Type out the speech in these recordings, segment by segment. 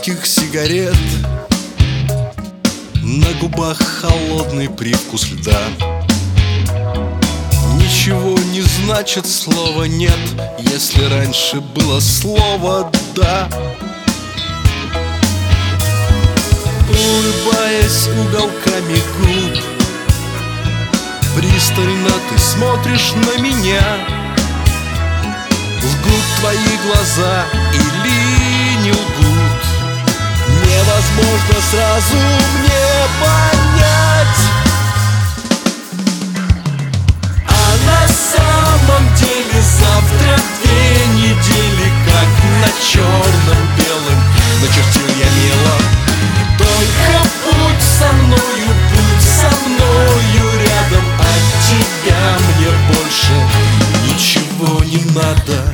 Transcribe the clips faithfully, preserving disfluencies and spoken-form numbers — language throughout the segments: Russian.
сладких сигарет, на губах холодный привкус льда. Ничего не значит слово «нет», если раньше было слово «да». Улыбаясь уголками губ, пристально ты смотришь на меня. Лгут твои глаза или не лгут, невозможно сразу мне понять. А на самом деле завтра две недели, как на черном-белом начертил я мелом. Только будь со мною, будь со мною рядом, от тебя мне больше ничего не надо.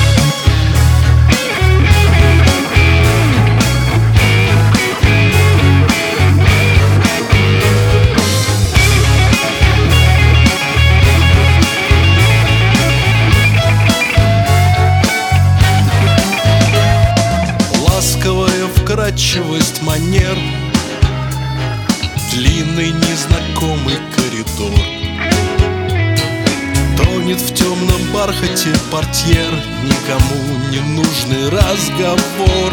Ласковая вкрадчивость манер, длинный незнакомый коридор, тонет в темном бархате портьер никому не нужный разговор.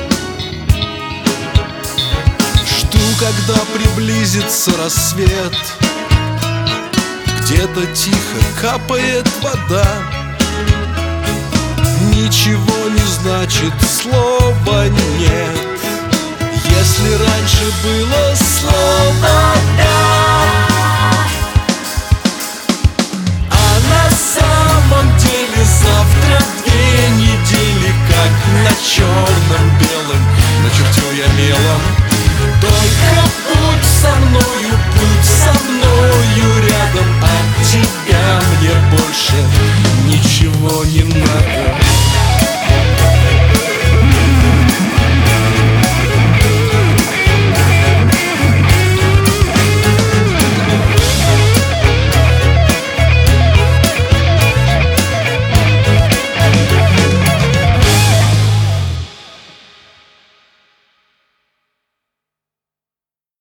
Жду, когда приблизится рассвет, где-то тихо капает вода. Ничего не значит слово «нет», если раньше было слово «да».